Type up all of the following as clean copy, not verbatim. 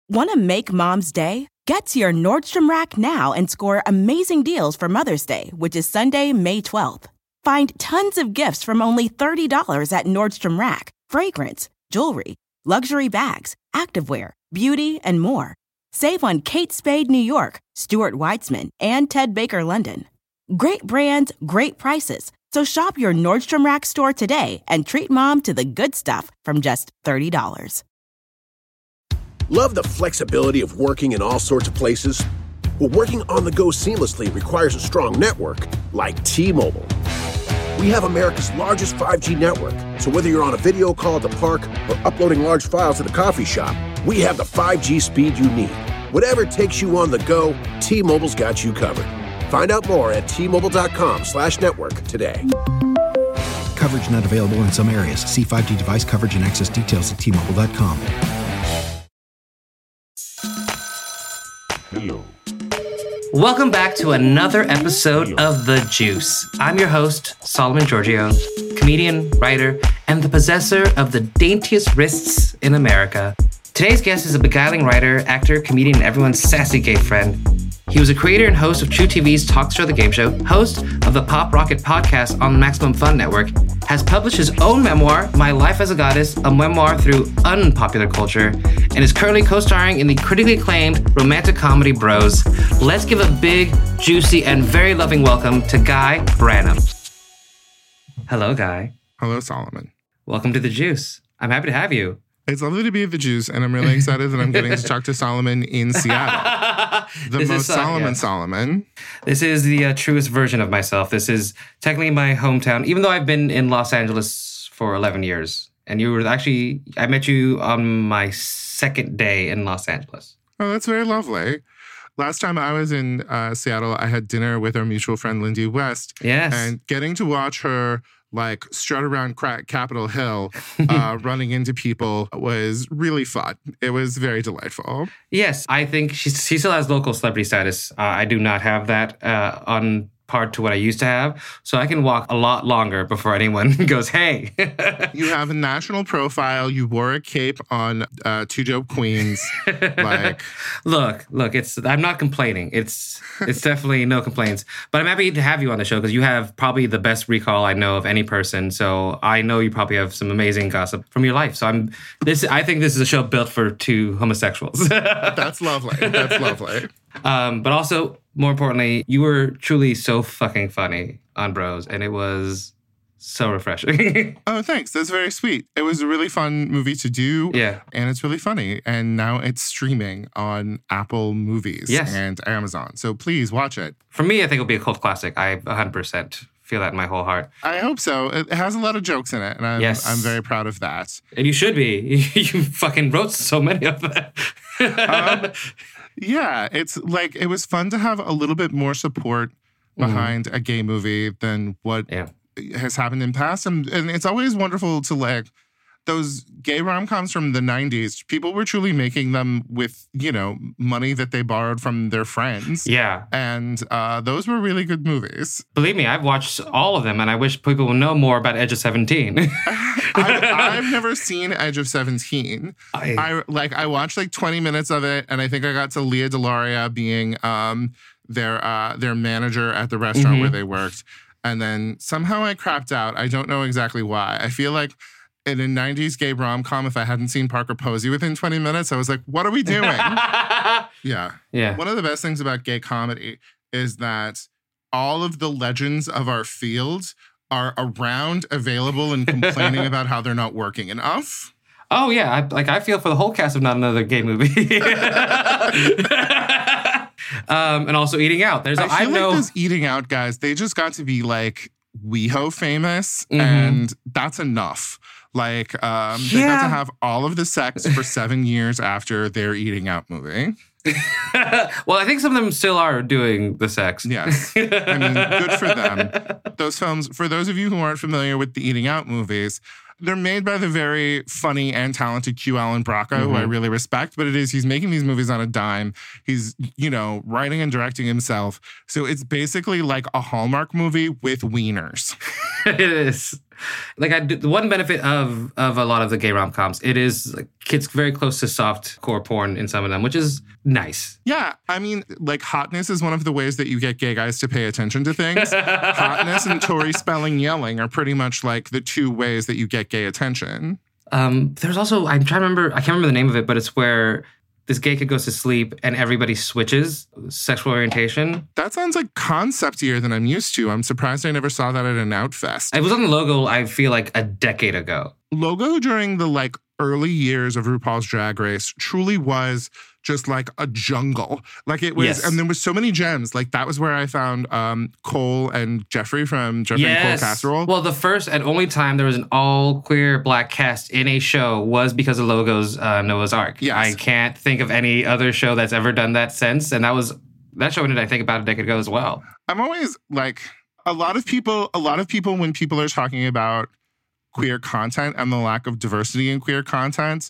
Want to make Mom's day? Get to your Nordstrom Rack now and score amazing deals for Mother's Day, which is Sunday, May 12th. Find tons of gifts from only $30 at Nordstrom Rack. Fragrance, jewelry, luxury bags, activewear, beauty, and more. Save on Kate Spade New York, Stuart Weitzman, and Ted Baker London. Great brands, great prices. So shop your Nordstrom Rack store today and treat Mom to the good stuff from just $30. Love the flexibility of working in all sorts of places? Well, working on the go seamlessly requires a strong network like T-Mobile. We have America's largest 5G network, so whether you're on a video call at the park or uploading large files at the coffee shop, we have the 5G speed you need. Whatever takes you on the go, T-Mobile's got you covered. Find out more at T-Mobile.com/network today. Coverage not available in some areas. See 5G device coverage and access details at T-Mobile.com. Hello. Welcome back to another episode of The Juice. I'm your host, Solomon Giorgio, comedian, writer, and the possessor of the daintiest wrists in America. Today's guest is a beguiling writer, actor, comedian, and everyone's sassy gay friend. He was a creator and host of True TV's Talk Show The Game Show, host of the Pop Rocket podcast on the Maximum Fun Network, has published his own memoir, My Life as a Goddess, a memoir through unpopular culture, and is currently co-starring in the critically acclaimed romantic comedy Bros. Let's give a big, juicy, and very loving welcome to Guy Branum. Hello, Guy. Hello, Solomon. Welcome to The Juice. I'm happy to have you. It's lovely to be at The Juice, and I'm really excited that I'm getting to talk to Solomon in Seattle. The This most is, Solomon yeah. Solomon. This is the truest version of myself. This is technically my hometown, even though I've been in Los Angeles for 11 years. And you were actually, I met you on my second day in Los Angeles. Oh, that's very lovely. Last time I was in Seattle, I had dinner with our mutual friend, Lindy West. Yes. And getting to watch her like strut around Capitol Hill, running into people was really fun. It was very delightful. Yes, I think she still has local celebrity status. I do not have that on par to what I used to have. So I can walk a lot longer before anyone goes, hey. You have a national profile. You wore a cape on Two Dope Queens. Like, Look, I'm not complaining. It's definitely no complaints. But I'm happy to have you on the show because you have probably the best recall I know of any person. So I know you probably have some amazing gossip from your life. So I think this is a show built for two homosexuals. that's lovely. That's lovely. But also, more importantly, you were truly so fucking funny on Bros, and it was so refreshing. Oh, thanks. That's very sweet. It was a really fun movie to do. Yeah. And it's really funny. And now it's streaming on Apple Movies and Amazon. So please watch it. For me, I think it'll be a cult classic. I 100% feel that in my whole heart. I hope so. It has a lot of jokes in it, and I'm very proud of that. And you should be. You fucking wrote so many of them. Yeah, it's like it was fun to have a little bit more support behind a gay movie than what has happened in past. And it's always wonderful to like those gay rom-coms from the 90s. People were truly making them with, money that they borrowed from their friends. Yeah. And those were really good movies. Believe me, I've watched all of them, and I wish people would know more about Edge of 17. I've never seen Edge of 17. I watched like 20 minutes of it, and I think I got to Lea DeLaria being their manager at the restaurant where they worked. And then somehow I crapped out. I don't know exactly why. I feel like in a 90s gay rom-com, if I hadn't seen Parker Posey within 20 minutes, I was like, what are we doing? Yeah. One of the best things about gay comedy is that all of the legends of our field are around, available, and complaining about how they're not working enough. Oh, yeah. I feel for the whole cast of Not Another Gay Movie. And also Eating Out. I feel like those Eating Out guys, they just got to be like WeHo famous, and that's enough. Like, they got to have all of the sex for 7 years after their Eating Out movie. Well, I think some of them still are doing the sex. Yes. I mean, good for them. Those films, for those of you who aren't familiar with the Eating Out movies, they're made by the very funny and talented Q. Allen Braca, who I really respect. But he's making these movies on a dime. He's, writing and directing himself. So it's basically like a Hallmark movie with wieners. It is. The one benefit of a lot of the gay rom-coms, it is like it's very close to soft core porn in some of them, which is nice. Yeah, I mean, like hotness is one of the ways that you get gay guys to pay attention to things. Hotness and Tori Spelling yelling are pretty much like the two ways that you get gay attention. There's also, I'm trying to remember, I can't remember the name of it, but it's where this gay kid goes to sleep and everybody switches sexual orientation. That sounds like conceptier than I'm used to. I'm surprised I never saw that at an Outfest. It was on the Logo, I feel like, a decade ago. Logo during the like early years of RuPaul's Drag Race truly was just like a jungle. Like it was, Yes. and there was so many gems. Like that was where I found Cole and Jeffrey from Jeffrey and Cole Casserole. Well, the first and only time there was an all queer black cast in a show was because of Logo's Noah's Ark. Yes. I can't think of any other show that's ever done that since. And that show ended, I think, about a decade ago as well. I'm always like, a lot of people, when people are talking about queer content and the lack of diversity in queer content,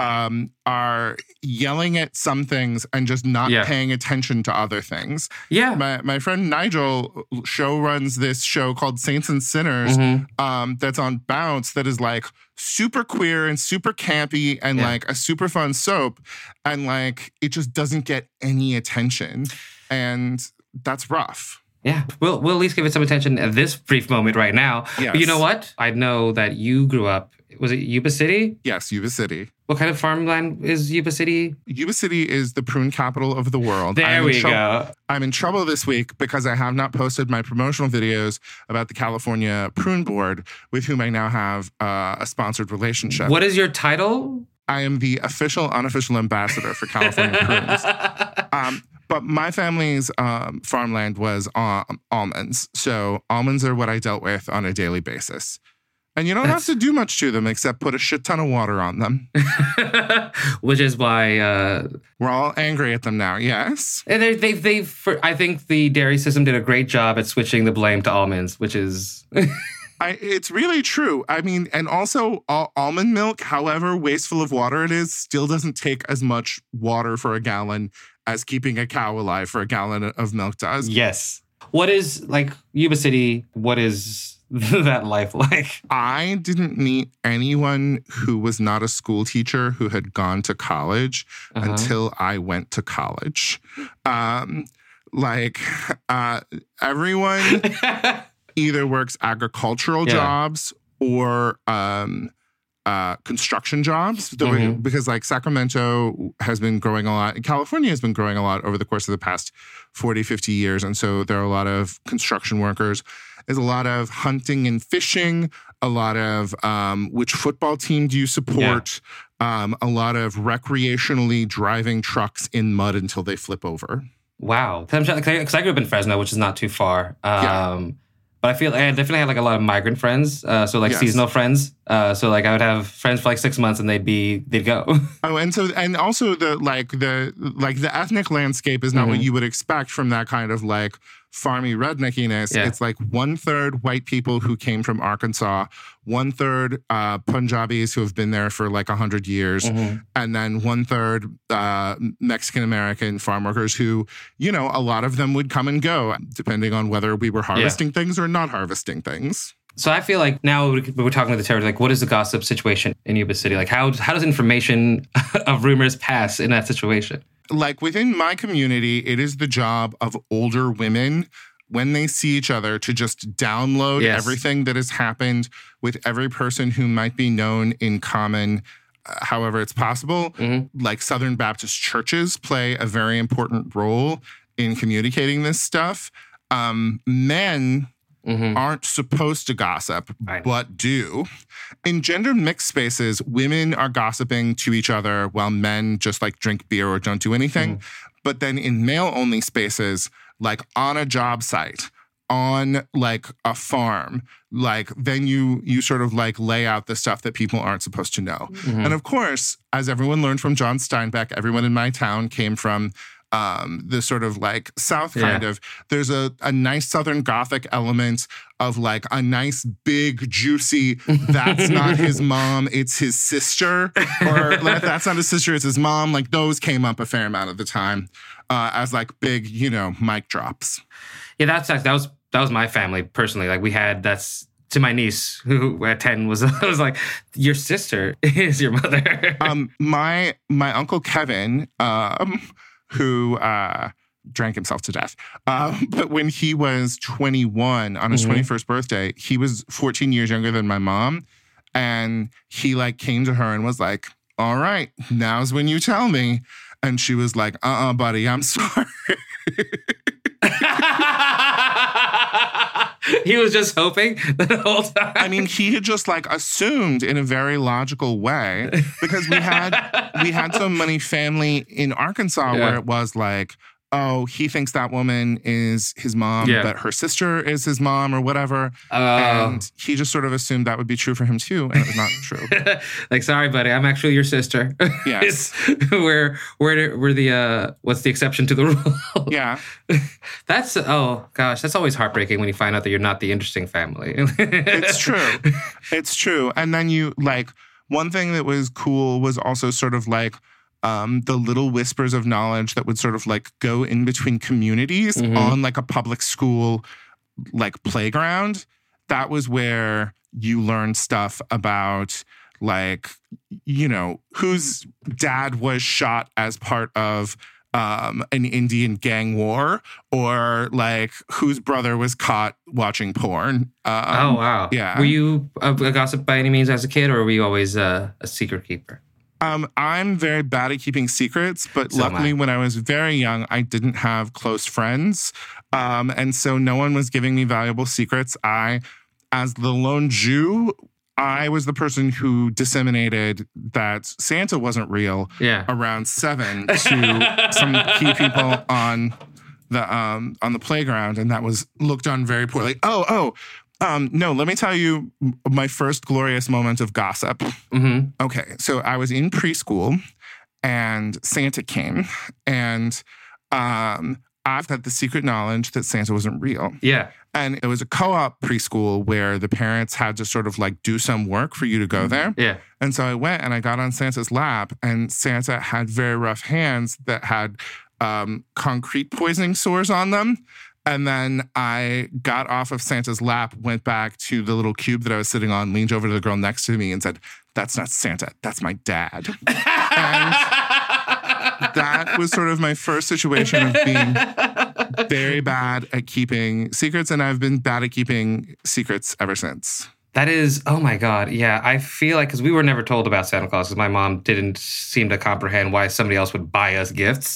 are yelling at some things and just not paying attention to other things. Yeah. My friend Nigel runs this show called Saints and Sinners that's on Bounce that is like super queer and super campy and like a super fun soap. And like it just doesn't get any attention. And that's rough. Yeah, we'll at least give it some attention at this brief moment right now. Yes. But you know what? I know that you grew up, was it Yuba City? Yes, Yuba City. What kind of farmland is Yuba City? Yuba City is the prune capital of the world. There we go. I'm in trouble this week because I have not posted my promotional videos about the California Prune Board, with whom I now have a sponsored relationship. What is your title? I am the official, unofficial ambassador for California prunes. But my family's farmland was almonds. So almonds are what I dealt with on a daily basis. And you don't have to do much to them except put a shit ton of water on them. Which is why... we're all angry at them now, yes? And I think the dairy system did a great job at switching the blame to almonds, which is... It's really true. I mean, and also almond milk, however wasteful of water it is, still doesn't take as much water for a gallon as keeping a cow alive for a gallon of milk does. Yes. What is, like, Yuba City, what is that life like? I didn't meet anyone who was not a school teacher who had gone to college until I went to college. Everyone either works agricultural jobs or construction jobs, because like Sacramento has been growing a lot. California has been growing a lot over the course of the past 40, 50 years. And so there are a lot of construction workers. There's a lot of hunting and fishing, a lot of which football team do you support, a lot of recreationally driving trucks in mud until they flip over. Wow. Because I grew up in Fresno, which is not too far. But I feel like I definitely had like a lot of migrant friends, seasonal friends. So like I would have friends for like 6 months and they'd go. Oh, and also the ethnic landscape is not what you would expect from that kind of like farmy redneckiness. It's like 1/3 white people who came from Arkansas, 1/3 Punjabis who have been there for like 100 years, and then 1/3 Mexican-American farm workers who, you know, a lot of them would come and go depending on whether we were harvesting things or not harvesting things. So I feel like now we're talking to the territory, like what is the gossip situation in Yuba City? Like how does information of rumors pass in that situation? Like within my community, it is the job of older women when they see each other to just download everything that has happened with every person who might be known in common, however it's possible. Like Southern Baptist churches play a very important role in communicating this stuff. Men aren't supposed to gossip, but do. In gender mixed spaces, women are gossiping to each other while men just like drink beer or don't do anything. But then in male only spaces, like on a job site, on like a farm, like then you sort of like lay out the stuff that people aren't supposed to know. And of course, as everyone learned from John Steinbeck, everyone in my town came from the sort of like South kind of. There's a nice Southern Gothic element of like a nice big juicy, that's not his mom, it's his sister. Or like, that's not his sister, it's his mom. Like those came up a fair amount of the time as like big, you know, mic drops. Yeah, that was my family personally. Like we had, that's to my niece, who at 10 was like, your sister is your mother. My Uncle Kevin, who drank himself to death. But when he was 21 on his 21st birthday, he was 14 years younger than my mom. And he like came to her and was like, all right, now's when you tell me. And she was like, buddy, I'm sorry. He was just hoping the whole time. I mean, he had just like assumed in a very logical way, because we had so many family in Arkansas where it was like, oh, he thinks that woman is his mom, but her sister is his mom or whatever. And he just sort of assumed that would be true for him too, and it was not true. Like, sorry, buddy, I'm actually your sister. Yes. we're the, what's the exception to the rule? Yeah. That's, oh gosh, that's always heartbreaking when you find out that you're not the interesting family. It's true. It's true. And then you, like, one thing that was cool was also sort of like, the little whispers of knowledge that would sort of like go in between communities on like a public school like playground. That was where you learned stuff about like, you know, whose dad was shot as part of an Indian gang war, or like whose brother was caught watching porn. Oh, wow. Yeah. Were you a gossip by any means as a kid, or were you always a secret keeper? I'm very bad at keeping secrets, but luckily when I was very young, I didn't have close friends. And so no one was giving me valuable secrets. As the lone Jew, I was the person who disseminated that Santa wasn't real around 7 to some key people on the playground, and that was looked on very poorly. No, let me tell you my first glorious moment of gossip. Okay, so I was in preschool and Santa came, and I've got the secret knowledge that Santa wasn't real. Yeah. And it was a co-op preschool where the parents had to sort of like do some work for you to go there. Yeah. And so I went and I got on Santa's lap, and Santa had very rough hands that had concrete poisoning sores on them. And then I got off of Santa's lap, went back to the little cube that I was sitting on, leaned over to the girl next to me and said, "That's not Santa, that's my dad." And that was sort of my first situation of being very bad at keeping secrets. And I've been bad at keeping secrets ever since. That is, oh my God. Yeah, I feel like, because we were never told about Santa Claus, because my mom didn't seem to comprehend why somebody else would buy us gifts.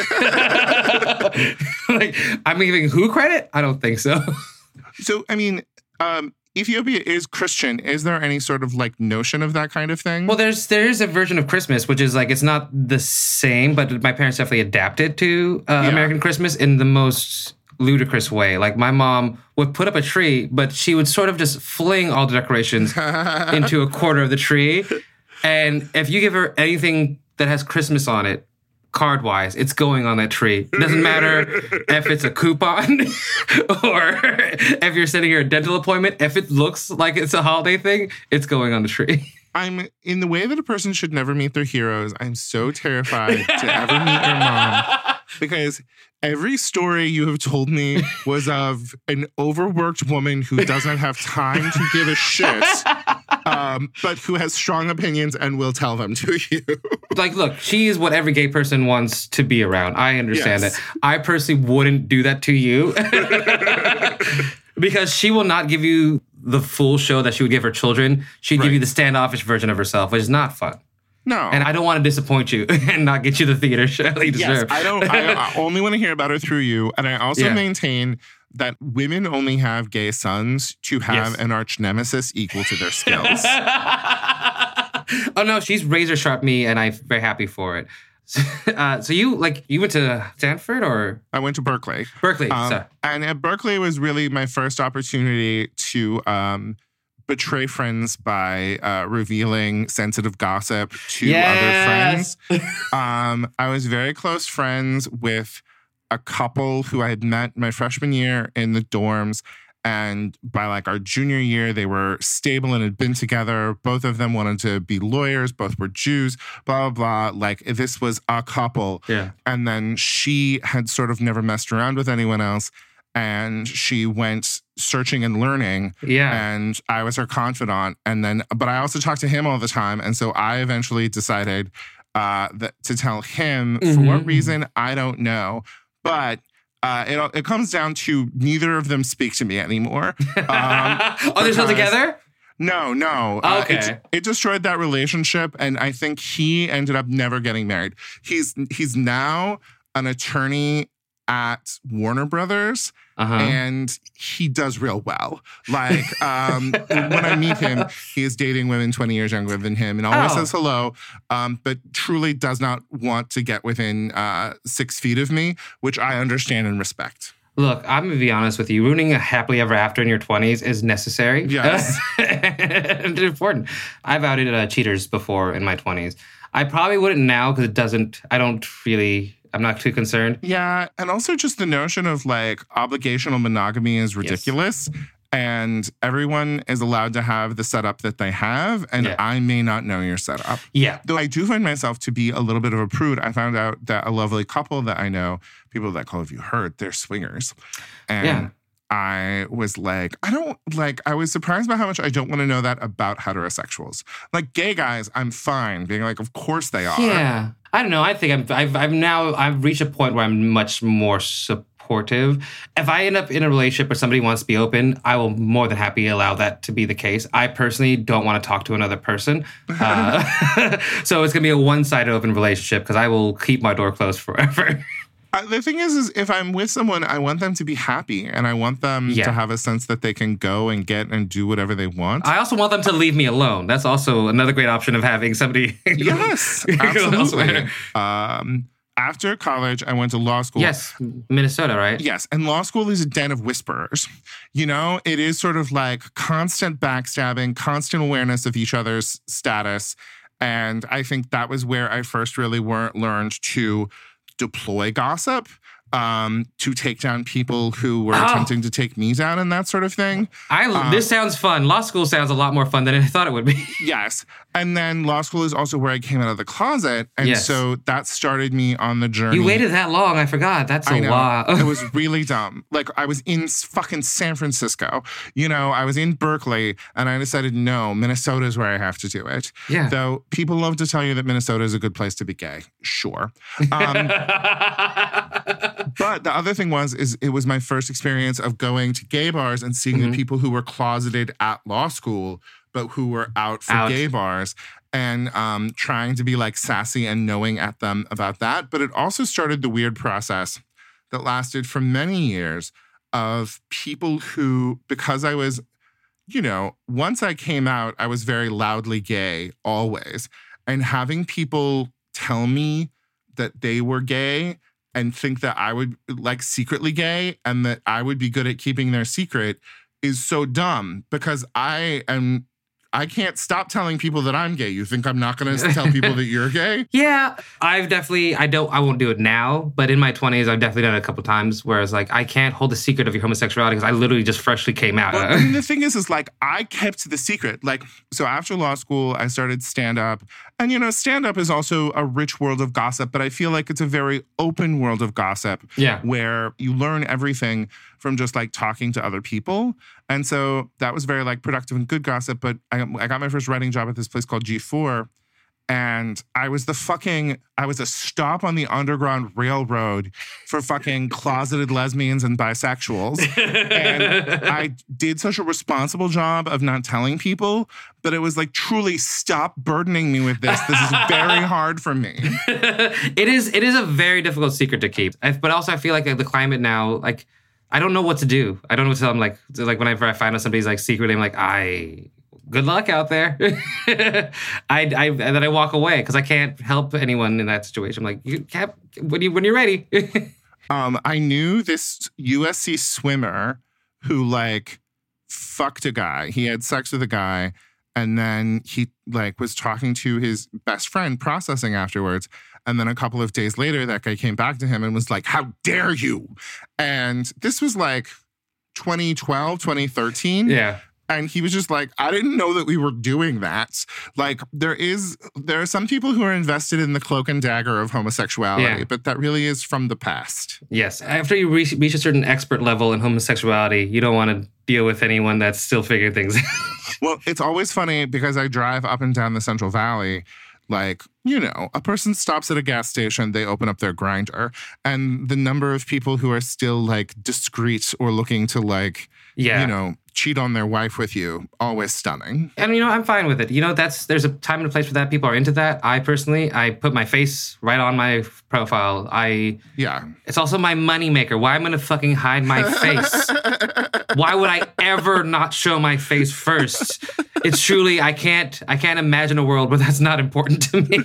Like, I'm giving who credit? I don't think so. So, I mean, Ethiopia is Christian. Is there any sort of like notion of that kind of thing? Well, there's a version of Christmas, which is like, it's not the same, but my parents definitely adapted to American Christmas in the most ludicrous way. Like, my mom would put up a tree, but she would sort of just fling all the decorations into a corner of the tree. And if you give her anything that has Christmas on it, card-wise, it's going on that tree. It doesn't matter if it's a coupon or if you're sending her a dental appointment. If it looks like it's a holiday thing, it's going on the tree. I'm in the way that a person should never meet their heroes. I'm so terrified to ever meet your mom, because every story you have told me was of an overworked woman who doesn't have time to give a shit, but who has strong opinions and will tell them to you. Like, look, she is what every gay person wants to be around. I understand it. I personally wouldn't do that to you. Because she will not give you the full show that she would give her children. She'd give you the standoffish version of herself, which is not fun. No. And I don't want to disappoint you and not get you the theater show you deserve. I only want to hear about her through you. And I also maintain that women only have gay sons to have an arch nemesis equal to their skills. Oh, no, she's razor sharp me, and I'm very happy for it. So you went to Stanford, or? I went to Berkeley. Berkeley, and at Berkeley was really my first opportunity to betray friends by revealing sensitive gossip to other friends. I was very close friends with a couple who I had met my freshman year in the dorms. And by like our junior year, they were stable and had been together. Both of them wanted to be lawyers. Both were Jews, blah, blah, blah. Like, this was a couple. Yeah. And then she had sort of never messed around with anyone else. and she went searching and learning. Yeah. And I was her confidant. But I also talked to him all the time. And so I eventually decided to tell him, for what reason, I don't know. But it comes down to neither of them speak to me anymore. They're still together? No. Okay. It destroyed that relationship, and I think he ended up never getting married. He's now an attorney at Warner Brothers, and he does real well. Like, when I meet him, he is dating women 20 years younger than him and always says hello, but truly does not want to get within 6 feet of me, which I understand and respect. Look, I'm going to be honest with you. Ruining a happily ever after in your 20s is necessary. Yes. And important. I've outed cheaters before in my 20s. I probably wouldn't now because I'm not too concerned. Yeah. And also just the notion of like obligational monogamy is ridiculous. Yes. And everyone is allowed to have the setup that they have. And I may not know your setup. Yeah. Though I do find myself to be a little bit of a prude. I found out that a lovely couple that I know, people that Call of You heard, they're swingers. And I was like, I was surprised by how much I don't want to know that about heterosexuals. Like gay guys, I'm fine being like, of course they are. Yeah. I don't know. I think I've reached a point where I'm much more supportive. If I end up in a relationship where somebody wants to be open, I will more than happy allow that to be the case. I personally don't want to talk to another person. So it's going to be a one-sided open relationship because I will keep my door closed forever. The thing is if I'm with someone, I want them to be happy and I want them to have a sense that they can go and get and do whatever they want. I also want them to leave me alone. That's also another great option of having somebody. Yes, absolutely. After college, I went to law school. Yes, Minnesota, right? Yes, and law school is a den of whisperers. You know, it is sort of like constant backstabbing, constant awareness of each other's status. And I think that was where I first really learned to deploy gossip, to take down people who were attempting to take me down and that sort of thing. This sounds fun. Law school sounds a lot more fun than I thought it would be. Yes. And then law school is also where I came out of the closet. And so that started me on the journey. You waited that long. I forgot. That's a lot. It was really dumb. Like I was in fucking San Francisco. You know, I was in Berkeley and I decided, no, Minnesota is where I have to do it. Yeah. Though people love to tell you that Minnesota is a good place to be gay. Sure. But the other thing it was my first experience of going to gay bars and seeing the people who were closeted at law school, but who were out for gay bars and trying to be like sassy and knowing at them about that. But it also started the weird process that lasted for many years of people who, because I was, you know, once I came out, I was very loudly gay always. And having people tell me that they were gay and think that I would like secretly gay and that I would be good at keeping their secret is so dumb because I can't stop telling people that I'm gay. You think I'm not going to tell people that you're gay? Yeah, I won't do it now, but in my 20s, I've definitely done it a couple times where it's like, I can't hold the secret of your homosexuality because I literally just freshly came out. Well, and the thing is like, I kept the secret. Like, so after law school, I started stand-up. And, you know, stand-up is also a rich world of gossip, but I feel like it's a very open world of gossip where you learn everything from just like talking to other people. And so that was very like productive and good gossip. But I got my first writing job at this place called G4. And I was a stop on the Underground Railroad for fucking closeted lesbians and bisexuals. And I did such a responsible job of not telling people, but it was like, truly stop burdening me with this. This is very hard for me. It is a very difficult secret to keep. But also I feel like the climate now, like, I don't know what to do. I don't know what to tell them. Like whenever I find out somebody's like secretly, I'm like, good luck out there. And then I walk away because I can't help anyone in that situation. I'm like, you can't, when you're ready. I knew this USC swimmer who like fucked a guy. He had sex with a guy. And then he like was talking to his best friend processing afterwards. And then a couple of days later, that guy came back to him and was like, how dare you? And this was like 2012, 2013. Yeah. And he was just like, I didn't know that we were doing that. Like, there are some people who are invested in the cloak and dagger of homosexuality, but that really is from the past. Yes. After you reach a certain expert level in homosexuality, you don't want to deal with anyone that's still figuring things out. Well, it's always funny because I drive up and down the Central Valley. Like, you know, a person stops at a gas station, they open up their Grindr, and the number of people who are still, like, discreet or looking to, like, you know, cheat on their wife with you, always stunning. And, you know, I'm fine with it. You know, there's a time and a place for that. People are into that. I personally put my face right on my profile. It's also my moneymaker. Why am I going to fucking hide my face? Why would I ever not show my face first? It's truly, I can't imagine a world where that's not important to me.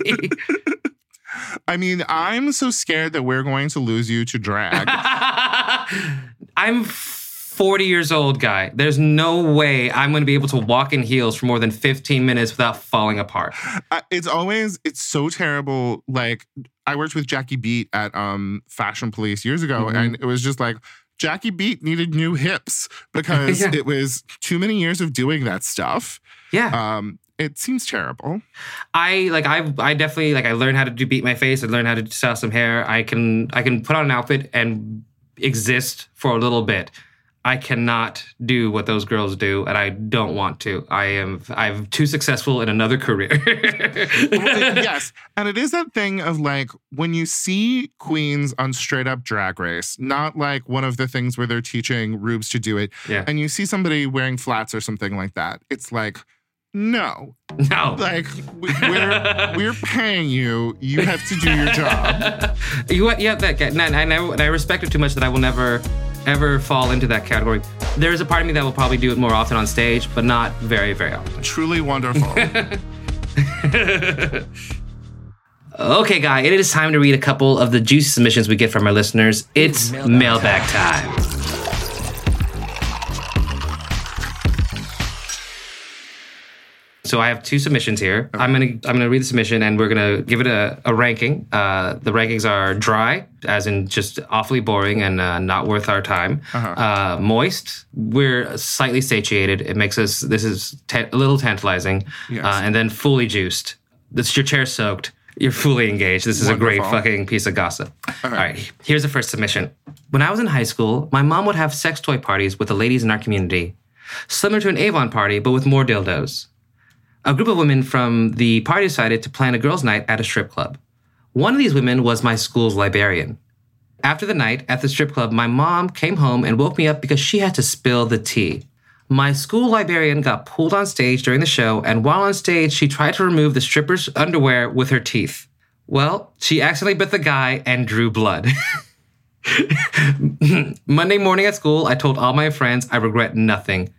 I mean, I'm so scared that we're going to lose you to drag. I'm 40 years old, guy. There's no way I'm going to be able to walk in heels for more than 15 minutes without falling apart. It's so terrible. Like, I worked with Jackie Beat at Fashion Police years ago, and it was just like, Jackie Beat needed new hips because it was too many years of doing that stuff. Yeah. It seems terrible. I definitely, like, I learned how to beat my face. I learned how to style some hair. I can put on an outfit and exist for a little bit. I cannot do what those girls do, and I don't want to. I'm too successful in another career. Yes. And it is that thing of, like, when you see queens on straight up Drag Race, not like one of the things where they're teaching rubes to do it, and you see somebody wearing flats or something like that, it's like, no. Like, we're paying you. You have to do your job. That guy. And I respect it too much that I will never ever fall into that category. There's a part of me that will probably do it more often on stage, but not very, very often. Truly wonderful. Okay, Guy, it is time to read a couple of the juicy submissions we get from our listeners. It's mailbag time. So I have two submissions here. Okay. I'm gonna read the submission and we're gonna give it a ranking. The rankings are dry, as in just awfully boring and not worth our time. Moist, we're slightly satiated. It makes us, this is a little tantalizing. Yes. And then fully juiced. This, your chair soaked. You're fully engaged. This is wonderful. A great fucking piece of gossip. All right, here's the first submission. When I was in high school, my mom would have sex toy parties with the ladies in our community, similar to an Avon party, but with more dildos. A group of women from the party decided to plan a girls' night at a strip club. One of these women was my school's librarian. After the night at the strip club, my mom came home and woke me up because she had to spill the tea. My school librarian got pulled on stage during the show, and while on stage, she tried to remove the stripper's underwear with her teeth. Well, she accidentally bit the guy and drew blood. Monday morning at school, I told all my friends I regret nothing.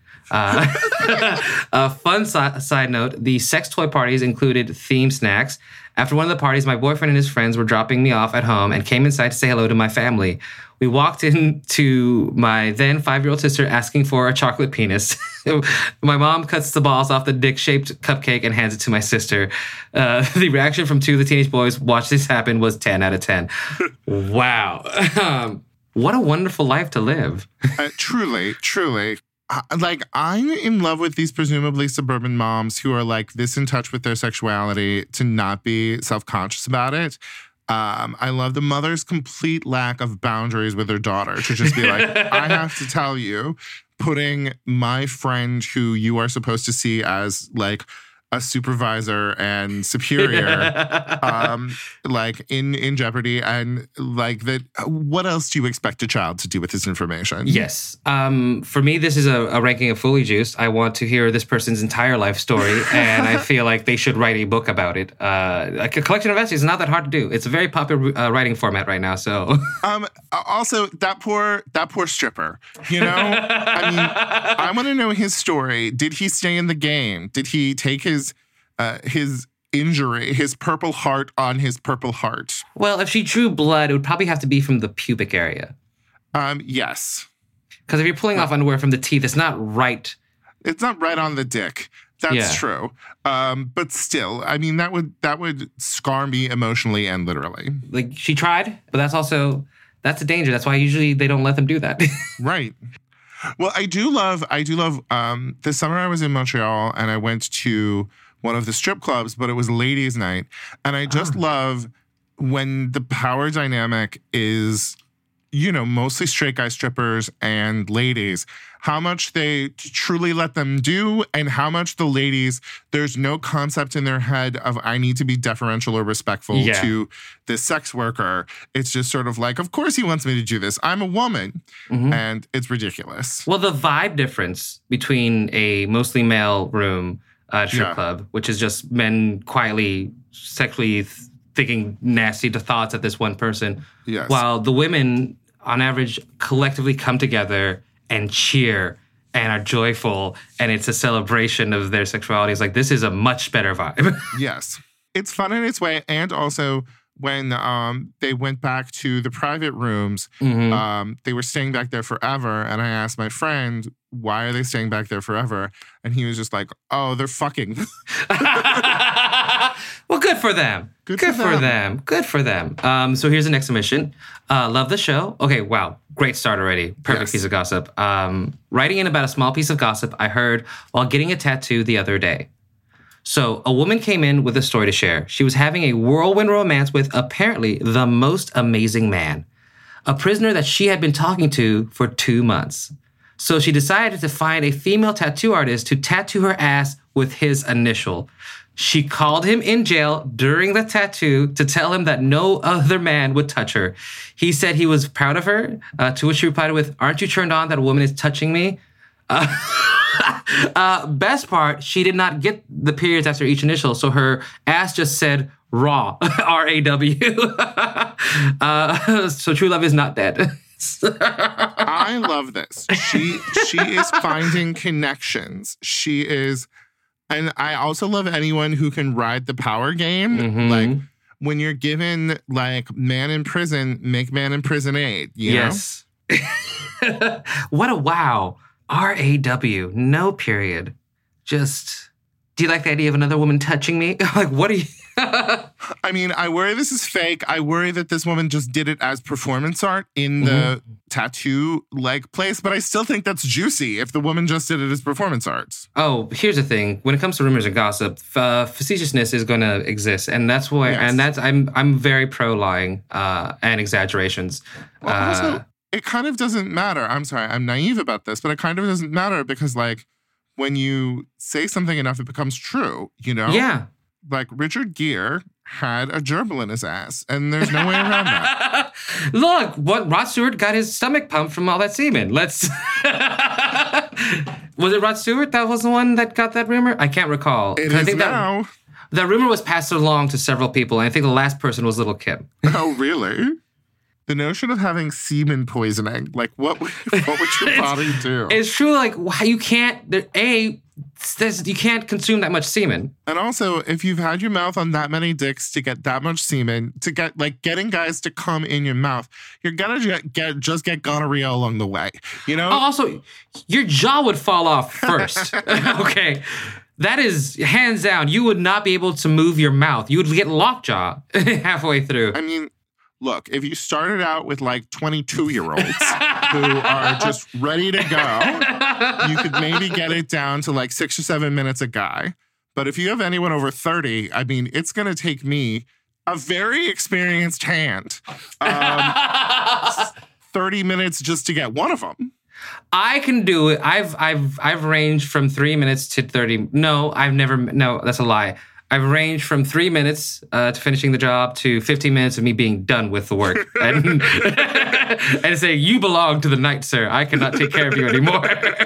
A fun side note, the sex toy parties included themed snacks. After one of the parties, my boyfriend and his friends were dropping me off at home and came inside to say hello to my family. We walked into my then 5-year-old sister asking for a chocolate penis. My mom cuts the balls off the dick-shaped cupcake and hands it to my sister. The reaction from two of the teenage boys watch this happen was 10 out of 10. Wow. What a wonderful life to live. Truly. Like, I'm in love with these presumably suburban moms who are, like, this in touch with their sexuality to not be self-conscious about it. I love the mother's complete lack of boundaries with her daughter to just be like, I have to tell you, putting my friend who you are supposed to see as, like, a supervisor and superior, like in jeopardy, and like that. What else do you expect a child to do with this information? Yes. For me, this is a ranking of fully juiced. I want to hear this person's entire life story, and I feel like they should write a book about it. Like a collection of essays is not that hard to do. It's a very popular writing format right now. So, also that poor stripper. You know, I mean, I want to know his story. Did he stay in the game? Did he take his injury, his purple heart on his purple heart? Well, if she drew blood, it would probably have to be from the pubic area. Yes. Because if you're pulling off underwear from the teeth, it's not right. It's not right on the dick. That's true. But still, I mean, that would scar me emotionally and literally. Like, she tried, but that's a danger. That's why usually they don't let them do that. Right. Well, I do love, this summer I was in Montreal and I went to one of the strip clubs, but it was ladies' night. And I just love when the power dynamic is, you know, mostly straight guy strippers and ladies, how much they truly let them do and how much the ladies, there's no concept in their head of I need to be deferential or respectful to this sex worker. It's just sort of like, of course he wants me to do this. I'm a woman. And it's ridiculous. Well, the vibe difference between a mostly male room strip club, which is just men quietly, sexually thinking nasty thoughts at this one person, while the women on average collectively come together and cheer and are joyful, and it's a celebration of their sexuality. It's like, this is a much better vibe. Yes. It's fun in its way. And also, when they went back to the private rooms, they were staying back there forever. And I asked my friend, why are they staying back there forever? And he was just like, oh, they're fucking. Well, good for them. Good for them. Good for them. So here's the next submission. Love the show. Okay, wow. Great start already. Perfect piece of gossip. Writing in about a small piece of gossip I heard while getting a tattoo the other day. So a woman came in with a story to share. She was having a whirlwind romance with apparently the most amazing man, a prisoner that she had been talking to for 2 months. So she decided to find a female tattoo artist to tattoo her ass with his initial. She called him in jail during the tattoo to tell him that no other man would touch her. He said he was proud of her, to which she replied with, "Aren't you turned on that a woman is touching me?" Best part, she did not get the periods after each initial, so her ass just said raw, R-A-W. So true love is not dead. I love this. She is finding connections. She is, and I also love anyone who can ride the power game. Like when you're given like man in prison, make man in prison aid. You know? What a wow. R-A-W, no period. Just, do you like the idea of another woman touching me? Like, what are you? I mean, I worry this is fake. I worry that this woman just did it as performance art in the tattoo like place, but I still think that's juicy if the woman just did it as performance arts. Oh, here's the thing. When it comes to rumors and gossip, facetiousness is going to exist, and that's why. And that's I'm very pro lying and exaggerations. Well, also, it kind of doesn't matter. I'm sorry, I'm naive about this, but it kind of doesn't matter because, like, when you say something enough, it becomes true, you know? Yeah. Like, Richard Gere had a gerbil in his ass, and there's no way around that. Look, Rod Stewart got his stomach pumped from all that semen. Let's... Was it Rod Stewart that was the one that got that rumor? I can't recall. It is now. That rumor was passed along to several people, and I think the last person was Little Kim. Oh, really? The notion of having semen poisoning, like what would your body do? It's true, like you can't, you can't consume that much semen. And also, if you've had your mouth on that many dicks to get that much semen, to get like getting guys to come in your mouth, you're gonna get gonorrhea along the way, you know? Also, your jaw would fall off first, okay? That is, hands down, you would not be able to move your mouth. You would get lockjaw halfway through. I mean, look, if you started out with like 22-year-olds who are just ready to go, you could maybe get it down to like 6 or 7 minutes a guy. But if you have anyone over 30, I mean, it's going to take me, a very experienced hand, 30 minutes just to get one of them. I can do it. I've ranged from 3 minutes to 30. No, that's a lie. I've ranged from 3 minutes to finishing the job to 15 minutes of me being done with the work. And say, you belong to the night, sir. I cannot take care of you anymore.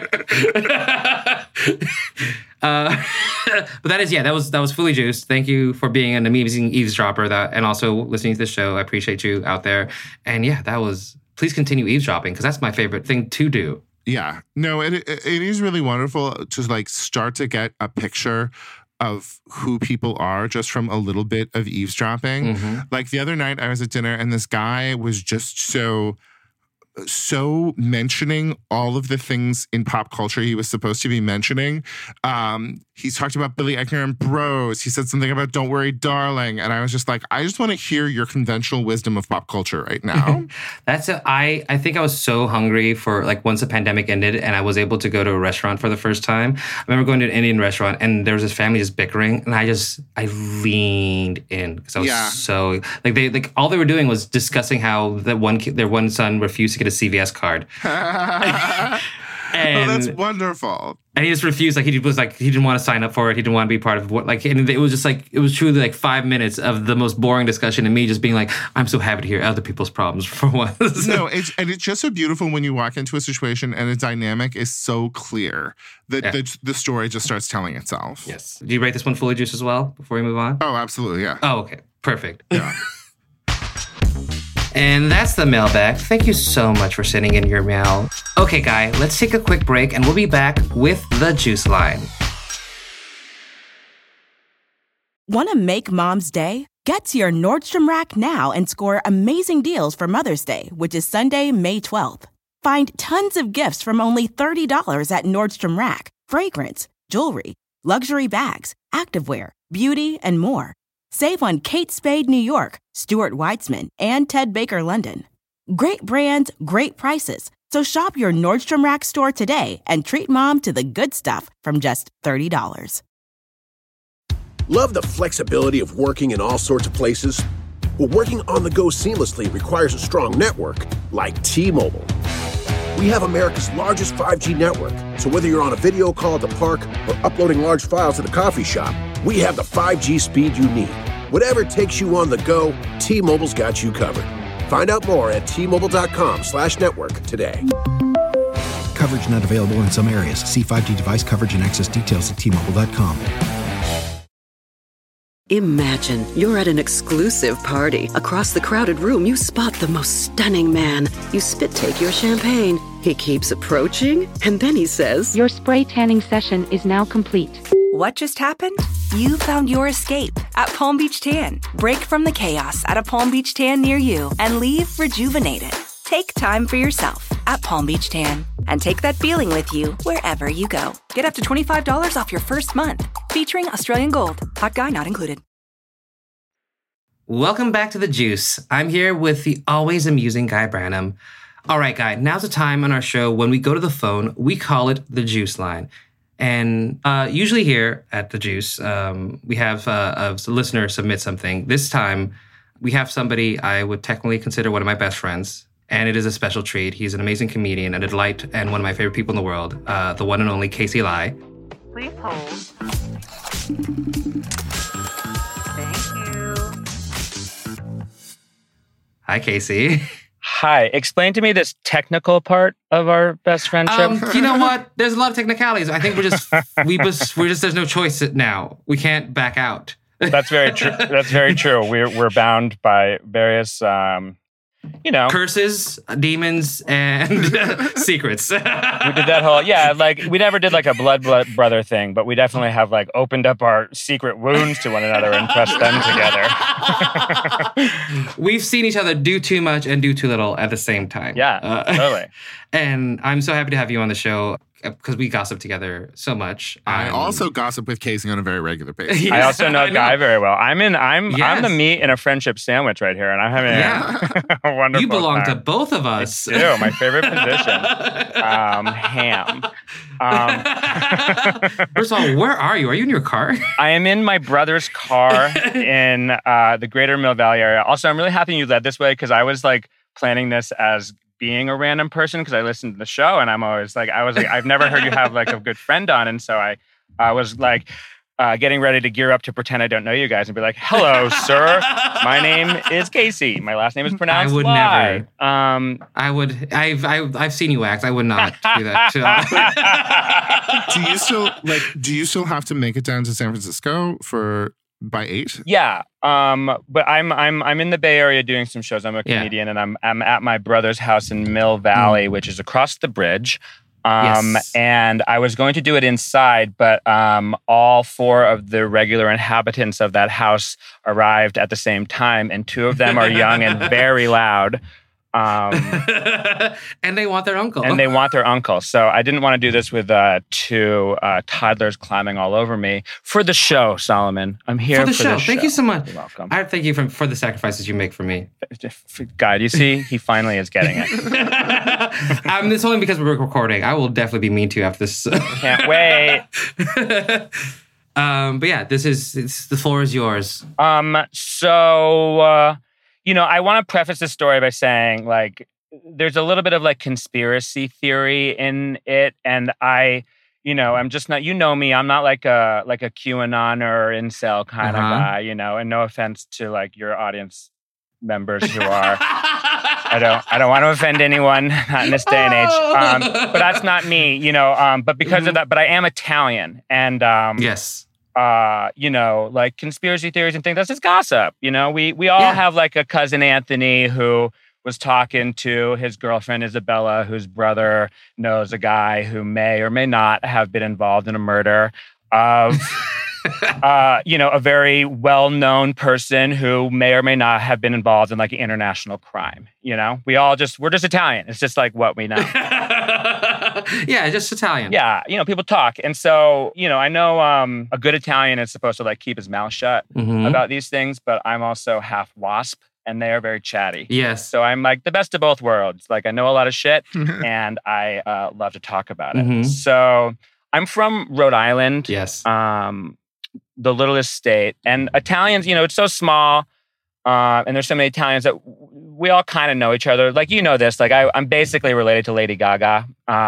But that was fully juiced. Thank you for being an amazing eavesdropper and also listening to this show. I appreciate you out there. And yeah, please continue eavesdropping because that's my favorite thing to do. Yeah. No, it is really wonderful to like start to get a picture of who people are just from a little bit of eavesdropping. Like the other night I was at dinner and this guy was just so so mentioning all of the things in pop culture he was supposed to be mentioning. He's talked about Billy Eichner and Bros. He said something about Don't Worry, Darling. And I was just like, I just want to hear your conventional wisdom of pop culture right now. I think I was so hungry for, like, once the pandemic ended and I was able to go to a restaurant for the first time. I remember going to an Indian restaurant and there was this family just bickering. And I leaned in because I was so, like, all they were doing was discussing how their one son refused to get a CVS card. And, that's wonderful. And he just refused. Like, he didn't want to sign up for it. He didn't want to be part of what, like, and it was just like, it was truly like 5 minutes of the most boring discussion and me just being like, I'm so happy to hear other people's problems for once. No, it's just so beautiful when you walk into a situation and the dynamic is so clear that the story just starts telling itself. Yes. Do you rate this one fully juiced as well before we move on? Oh, absolutely, yeah. Oh, okay. Perfect. Yeah. And that's the mailbag. Thank you so much for sending in your mail. Okay, Guy, let's take a quick break and we'll be back with the Juice Line. Want to make Mom's Day? Get to your Nordstrom Rack now and score amazing deals for Mother's Day, which is Sunday, May 12th. Find tons of gifts from only $30 at Nordstrom Rack. Fragrance, jewelry, luxury bags, activewear, beauty, and more. Save on Kate Spade New York, Stuart Weitzman, and Ted Baker London. Great brands, great prices. So shop your Nordstrom Rack store today and treat Mom to the good stuff from just $30. Love the flexibility of working in all sorts of places? Well, working on the go seamlessly requires a strong network like T-Mobile. We have America's largest 5G network, so whether you're on a video call at the park or uploading large files at a coffee shop, we have the 5G speed you need. Whatever takes you on the go, T-Mobile's got you covered. Find out more at T-Mobile.com/network today. Coverage not available in some areas. See 5G device coverage and access details at T-Mobile.com. Imagine you're at an exclusive party. Across the crowded room, you spot the most stunning man. You spit take your champagne. He keeps approaching, and then he says, "Your spray tanning session is now complete." What just happened? You found your escape at Palm Beach Tan. Break from the chaos at a Palm Beach Tan near you and leave rejuvenated. Take time for yourself at Palm Beach Tan and take that feeling with you wherever you go. Get up to $25 off your first month. Featuring Australian Gold. Hot guy not included. Welcome back to The Juice. I'm here with the always amusing Guy Branum. All right, Guy, now's the time on our show when we go to the phone, we call it the Juice Line. And usually here at The Juice, we have a listener submit something. This time, we have somebody I would technically consider one of my best friends. And it is a special treat. He's an amazing comedian, a delight, and one of my favorite people in the world, the one and only Casey Lai. Please hold. Thank you. Hi, Casey. Hi. Explain to me this technical part of our best friendship. You know what? There's a lot of technicalities. I think we're just there's no choice now. We can't back out. That's very true. That's very true. We're bound by various, curses, demons, and secrets. We did that whole, we never did like a blood brother thing, but we definitely have like opened up our secret wounds to one another and pressed them together. We've seen each other do too much and do too little at the same time. Yeah, totally. And I'm so happy to have you on the show because we gossip together so much. I also gossip with Casey on a very regular basis. Yes, I also know Guy very well. I'm the meat in a friendship sandwich right here, and I'm having a wonderful You belong time. to both of us. I do. My favorite position. Ham. First of all, where are you? Are you in your car? I am in my brother's car in the greater Mill Valley area. Also, I'm really happy you led this way because I was like planning this as being a random person because I listened to the show and I was like, I've never heard you have like a good friend on. And so I was like getting ready to gear up to pretend I don't know you guys and be like, hello, sir. My name is Casey. My last name is pronounced I would Lai. never. I've seen you act. I would not do that. Do you still have to make it down to San Francisco by 8? Yeah. But I'm in the Bay Area doing some shows. I'm a comedian and I'm at my brother's house in Mill Valley, which is across the bridge. Yes. And I was going to do it inside, but all 4 of the regular inhabitants of that house arrived at the same time, and 2 of them are young and very loud. And they want their uncle. So I didn't want to do this with two toddlers climbing all over me for the show, Solomon. I'm here for the show. Thank you so much. You're welcome. I thank you for the sacrifices you make for me. God, you see, he finally is getting it. It's only because we're recording. I will definitely be mean to you after this. Can't wait. But yeah, the floor is yours. I want to preface this story by saying, like, there's a little bit of like conspiracy theory in it, and I'm just not. You know me, I'm not like a QAnon or incel kind of guy, And no offense to like your audience members who are. I don't want to offend anyone, not in this day and age. But that's not me, But because of that, but I am Italian, and yes. Like conspiracy theories and things. That's just gossip. We all have like a cousin Anthony who was talking to his girlfriend Isabella, whose brother knows a guy who may or may not have been involved in a murder of, a very well-known person who may or may not have been involved in like international crime. We're just Italian. It's just like what we know. Yeah, just Italian. Yeah, people talk. And so, I know a good Italian is supposed to like keep his mouth shut about these things, but I'm also half WASP and they are very chatty. Yes. So I'm like the best of both worlds. Like I know a lot of shit and I love to talk about it. So I'm from Rhode Island. Yes. The littlest state. And Italians, it's so small. And there's so many Italians that we all kind of know each other. Like, this. Like, I'm basically related to Lady Gaga.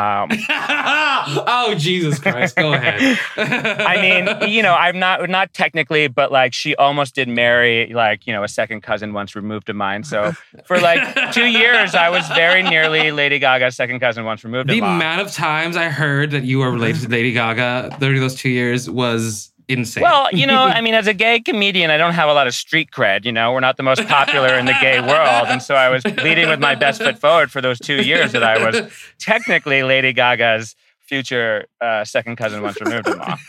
Oh, Jesus Christ. Go ahead. I mean, I'm not technically, but like she almost did marry like, a second cousin once removed of mine. So for like 2 years, I was very nearly Lady Gaga's second cousin once removed of mine. The amount of times I heard that you were related to Lady Gaga during those 2 years was insane. Well, as a gay comedian, I don't have a lot of street cred. We're not the most popular in the gay world. And so I was leading with my best foot forward for those 2 years that I was technically Lady Gaga's future second cousin once removed in law.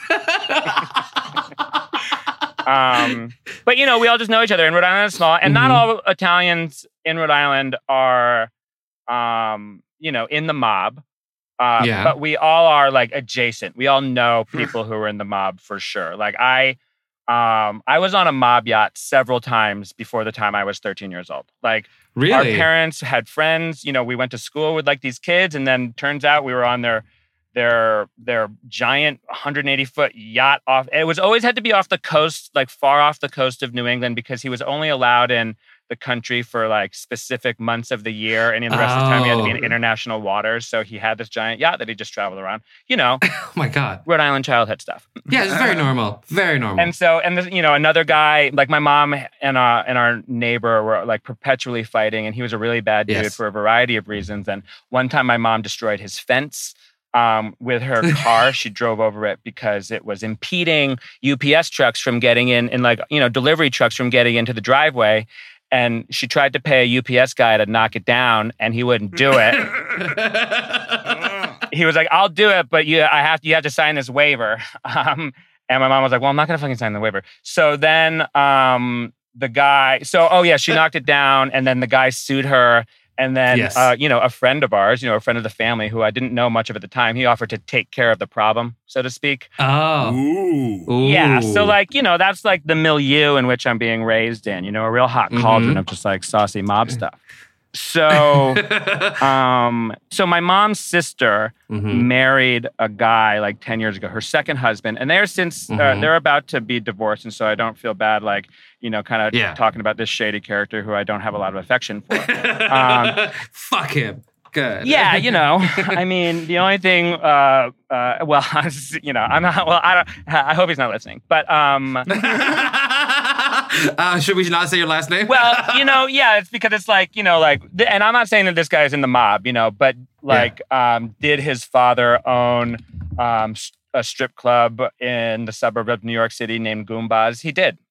But, we all just know each other. And Rhode Island is small. And not all Italians in Rhode Island are, in the mob. But we all are like adjacent. We all know people who are in the mob for sure. Like I was on a mob yacht several times before the time I was 13 years old. Like really? Our parents had friends, we went to school with like these kids and then turns out we were on their giant 180-foot yacht off. It was always had to be off the coast, like far off the coast of New England because he was only allowed in the country for like specific months of the year. And in the rest of the time, he had to be in international waters. So he had this giant yacht that he just traveled around, Oh my God. Rhode Island childhood stuff. Yeah, it's very normal. Very normal. And so, another guy, like my mom and our neighbor were like perpetually fighting. And he was a really bad dude for a variety of reasons. And one time my mom destroyed his fence. With her car, she drove over it because it was impeding UPS trucks from getting in and like, delivery trucks from getting into the driveway. And she tried to pay a UPS guy to knock it down, and he wouldn't do it. He was like, "I'll do it, but you have to sign this waiver." And my mom was like, "Well, I'm not gonna fucking sign the waiver." So then the guy, she knocked it down, and then the guy sued her. And then, a friend of ours, a friend of the family who I didn't know much of at the time, he offered to take care of the problem, so to speak. Oh. Ooh. Yeah. So, like, that's like the milieu in which I'm being raised in, a real hot cauldron of just like saucy mob stuff. So, so my mom's sister married a guy like 10 years ago, her second husband, and they're since they're about to be divorced, and so I don't feel bad, like kind of talking about this shady character who I don't have a lot of affection for. Fuck him. Good. Yeah, I mean, the only thing, I'm not. Well, I hope he's not listening, but should we not say your last name? Well, it's because it's like, and I'm not saying that this guy is in the mob, but like, did his father own a strip club in the suburb of New York City named Goombas? He did.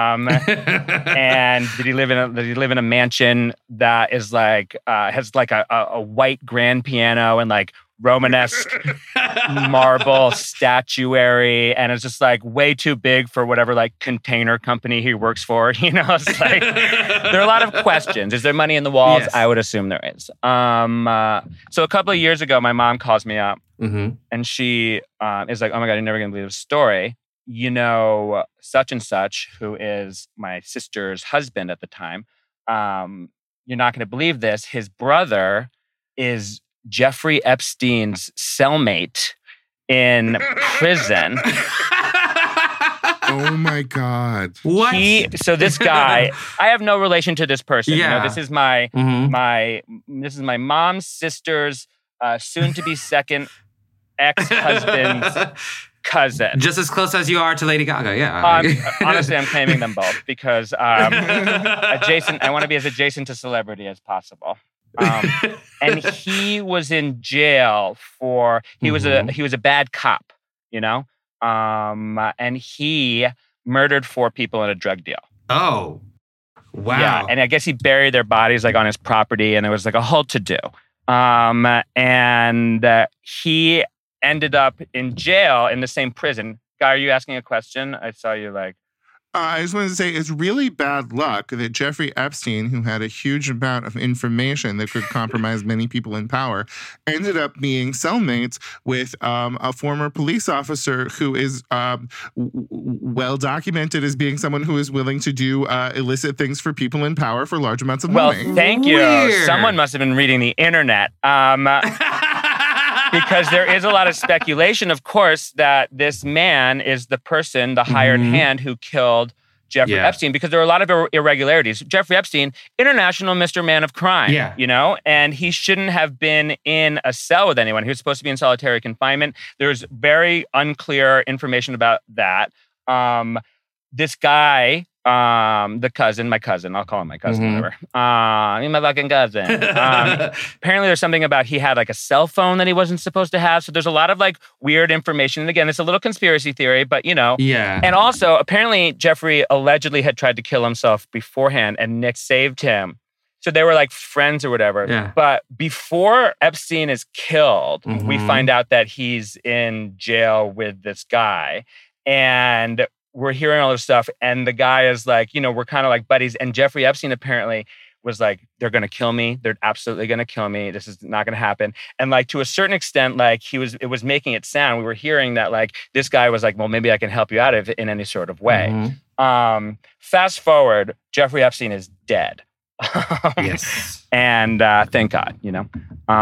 And did he live in a mansion that is like has like a white grand piano and like Romanesque marble statuary, and it's just like way too big for whatever like container company he works for. You know, it's like there are a lot of questions. Is there money in the walls? Yes. I would assume there is. So a couple of years ago, my mom calls me up, and she is like, "Oh my God, you're never gonna believe this story. You know, such and such, who is my sister's husband at the time. You're not gonna believe this. His brother is Jeffrey Epstein's cellmate in prison." Oh my God. What? So this guy, I have no relation to this person. Yeah. You know, this is my mom's sister's soon to be second ex-husband's cousin. Just as close as you are to Lady Gaga, yeah. Honestly, I'm claiming them both because adjacent. I want to be as adjacent to celebrity as possible. And he was in jail for he was a bad cop, you know, and he murdered 4 people in a drug deal. Oh, wow! Yeah, and I guess he buried their bodies like on his property, and it was like a whole to do. And he ended up in jail in the same prison. Guy, are you asking a question? I saw you like. I just wanted to say it's really bad luck that Jeffrey Epstein, who had a huge amount of information that could compromise many people in power, ended up being cellmates with a former police officer who is well documented as being someone who is willing to do illicit things for people in power for large amounts of money. Well, thank you. Weird. Someone must have been reading the internet. Because there is a lot of speculation, of course, that this man is the person, the hired hand who killed Jeffrey Epstein, because there are a lot of irregularities. Jeffrey Epstein, international Mr. Man of Crime, you know, and he shouldn't have been in a cell with anyone. He was supposed to be in solitary confinement. There's very unclear information about that. This guy, my cousin, I'll call him my cousin, whatever. He's my fucking cousin. Apparently there's something about he had like a cell phone that he wasn't supposed to have. So there's a lot of like weird information. And again, it's a little conspiracy theory, but you know. Yeah. And also, apparently Jeffrey allegedly had tried to kill himself beforehand and Nick saved him. So they were like friends or whatever. Yeah. But before Epstein is killed, we find out that he's in jail with this guy. And we're hearing all this stuff, and the guy is like, you know, we're kind of like buddies. And Jeffrey Epstein apparently was like, they're going to kill me. They're absolutely going to kill me. This is not going to happen. And like, to a certain extent, like it was making it sound, we were hearing that like, this guy was like, well, maybe I can help you out of it in any sort of way. Fast forward, Jeffrey Epstein is dead. Yes. And thank God, you know.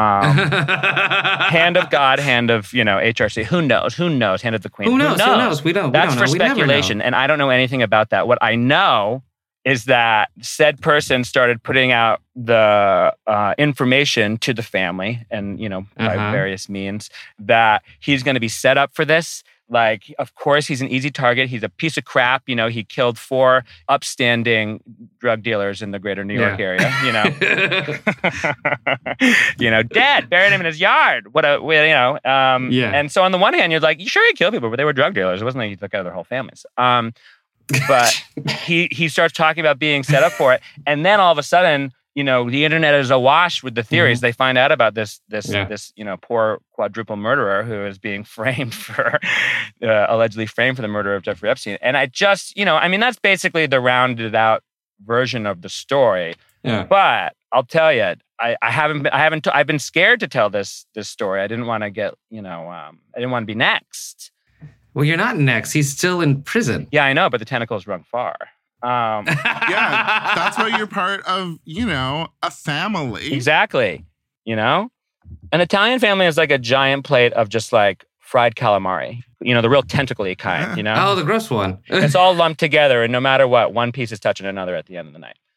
Hand of God, hand of, you know, HRC. Who knows? Hand of the Queen. Who knows? We don't. That's we don't for know. speculation, and I don't know anything about that. What I know is that said person started putting out the information to the family, and you know, by various means, that he's going to be set up for this. Like, of course, he's an easy target. He's a piece of crap. You know, he killed 4 upstanding drug dealers in the greater New York area, you know. You know, dead, buried him in his yard. And so on the one hand, you're like, sure, he killed people, but they were drug dealers. It wasn't like he took out their whole families. But he starts talking about being set up for it. And then all of a sudden, you know, the internet is awash with the theories. They find out about this, you know, poor quadruple murderer who is being framed for, allegedly framed for the murder of Jeffrey Epstein. And I just, you know, I mean, that's basically the rounded out version of the story. Yeah. But I'll tell you, I've been scared to tell this story. I didn't want to get, you know, I didn't want to be next. Well, you're not next. He's still in prison. Yeah, I know, but the tentacles run far. Yeah, that's why you're part of, you know, a family. Exactly. You know, an Italian family is like a giant plate of just like fried calamari. You know, the real tentacle-y kind, you know? Oh, the gross one. It's all lumped together, and no matter what, one piece is touching another at the end of the night.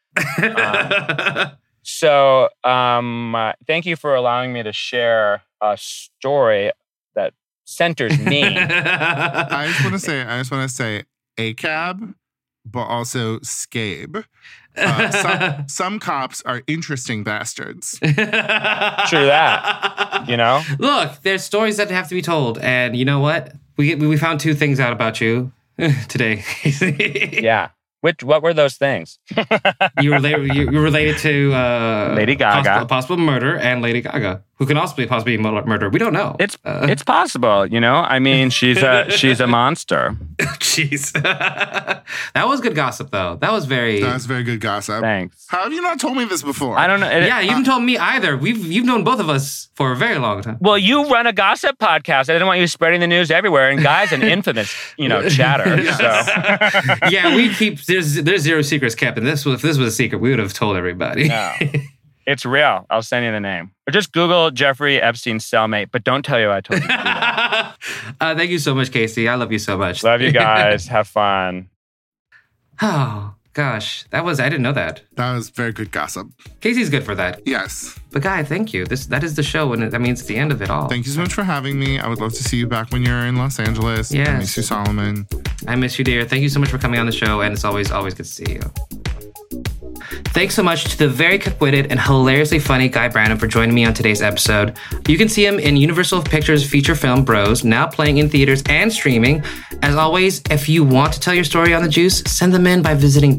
So thank you for allowing me to share a story that centers me. I just want to say ACAB, but also SCABE. Some cops are interesting bastards. True that. You know? Look, there's stories that have to be told. And you know what? We found 2 things out about you today. Yeah. What were those things? You related to Lady Gaga, possible murder, and Lady Gaga, who can also be possibly murdered. We don't know. It's possible, you know. I mean, she's a monster. Jeez, that was good gossip, though. That was very good gossip. Thanks. How have you not told me this before? I don't know. You haven't told me either. You've known both of us for a very long time. Well, you run a gossip podcast. I didn't want you spreading the news everywhere, and Guy's an infamous, chatter. Yes. So yeah, we keep. There's zero secrets kept, and if this was a secret, we would have told everybody. No. It's real. I'll send you the name. Or just Google Jeffrey Epstein's cellmate, but don't tell you I told you to do that. Thank you so much, Casey. I love you so much. Love you guys. Have fun. Oh, gosh. I didn't know that. That was very good gossip. Casey's good for that. Yes. But Guy, thank you. That is the show, and that means it's the end of it all. Thank you so much for having me. I would love to see you back when you're in Los Angeles. Yes. I miss you, Solomon. I miss you, dear. Thank you so much for coming on the show, and it's always good to see you. Thanks so much to the very quick-witted and hilariously funny Guy Branum for joining me on today's episode. You can see him in Universal Pictures' feature film Bros, now playing in theaters and streaming. As always, if you want to tell your story on The Juice, send them in by visiting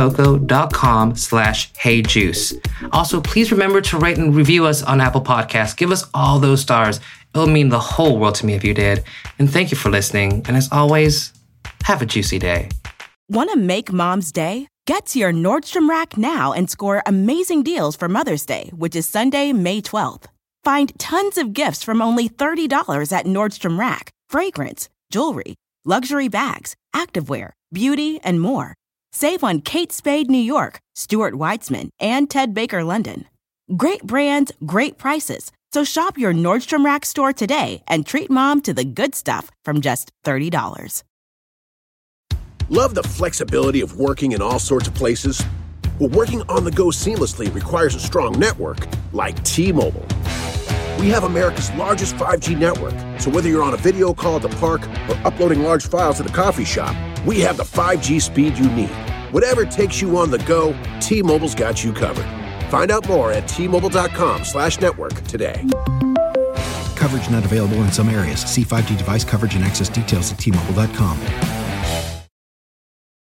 teamcoco.com/heyjuice. Also, please remember to rate and review us on Apple Podcasts. Give us all those stars. It'll mean the whole world to me if you did. And thank you for listening. And as always, have a juicy day. Want to make Mom's day? Get to your Nordstrom Rack now and score amazing deals for Mother's Day, which is Sunday, May 12th. Find tons of gifts from only $30 at Nordstrom Rack. Fragrance, jewelry, luxury bags, activewear, beauty, and more. Save on Kate Spade New York, Stuart Weitzman, and Ted Baker London. Great brands, great prices. So shop your Nordstrom Rack store today and treat Mom to the good stuff from just $30. Love the flexibility of working in all sorts of places? Well, working on the go seamlessly requires a strong network like T-Mobile. We have America's largest 5G network, so whether you're on a video call at the park or uploading large files at a coffee shop, we have the 5G speed you need. Whatever takes you on the go, T-Mobile's got you covered. Find out more at T-Mobile.com/network today. Coverage not available in some areas. See 5G device coverage and access details at T-Mobile.com.